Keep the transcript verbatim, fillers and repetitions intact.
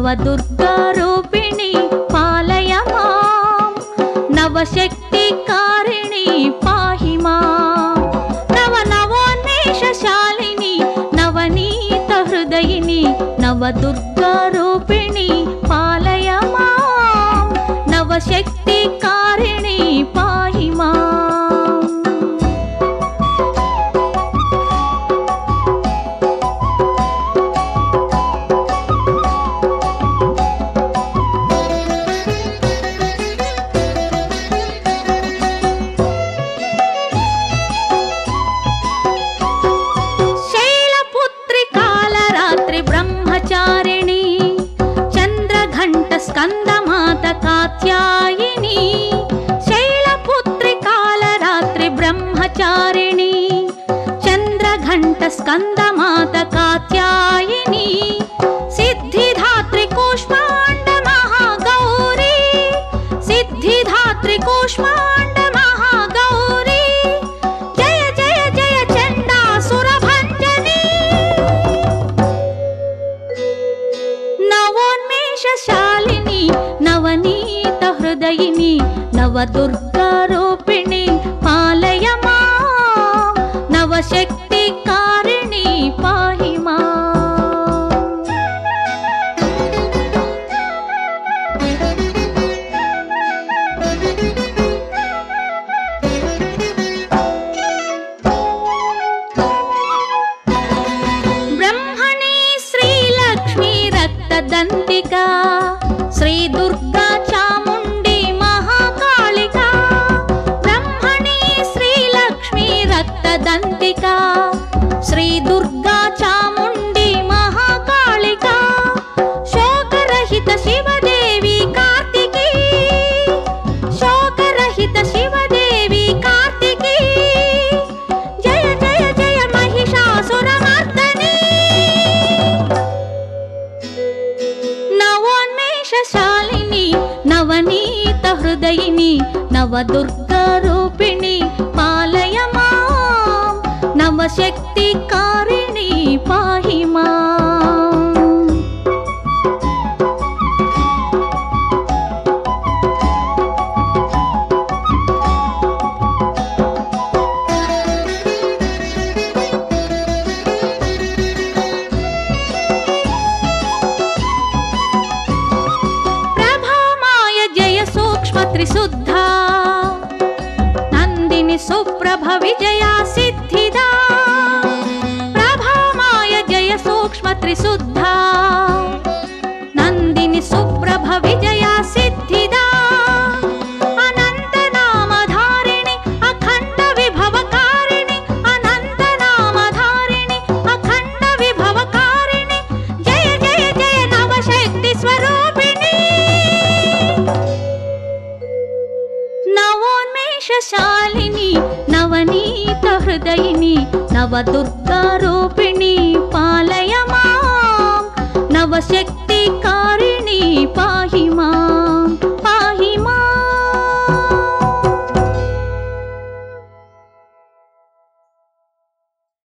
नवदुर्गारूपिणी पालय मां नवशक्तिकारिणी पाहि मां नव नवोन्मेषशालिनी नवनीतहृदयिनी नवदुर्गारूपिणी पालय मां नवशक्तिकारिणी पाहि मां। ब्रह्मचारिणी चंद्रघंट स्कंदमात कात्यायिनी शैलपुत्री कालरात्रि ब्रह्मचारिणी चंद्रघंट स्कंदमात कात्यायिनी सिद्धिधात्री कूष्मांड महागौरी सिद्धिधात्री कूष्मांड महागौरी जय जय जय चंडासुरभंजनी नवोन्मेषशालिनी नवनीतहृदयिनी नवदुर्गारूपिणी पालय मां नवशक्तिकारिणी पाहि मां। ब्रह्मणी श्रीलक्ष्मी रक्तदंतिका श्री दुर्गा चामुंडी महाकालिका ब्रह्मणी श्रीलक्ष्मी रक्तदंतिका श्री दुर्गा चामुंडी महाकालिका शोकरहित शिवदेवी कार्तिकी शोकरहित शिवदेवी कार्तिकी जय जय जय महिषासुरमर्दनी नवोन्मेषशालिनी नवनीतहृदयिनी नवदुर्गारूपिणी पालय मां नवशक्तिकारिणी पाहि मां। त्रिशुद्धा नंदिनी सुप्रभ विजया सिद्धिदा प्रभामाय जय सूक्ष्म त्रिशुद्धा नंदिनी सुप्रभ विजया सिद्धिदा अनंत नामधारिणी अखंड विभवकारिणी अनंत नामधारिणी अखंड विभवकारिणी जय जय जय नवशक्ति स्वरूपिणी नवोन्मेषशालिनी नवनीतहृदयिनी नवदुर्गारूपिणी पालय मां नवशक्ति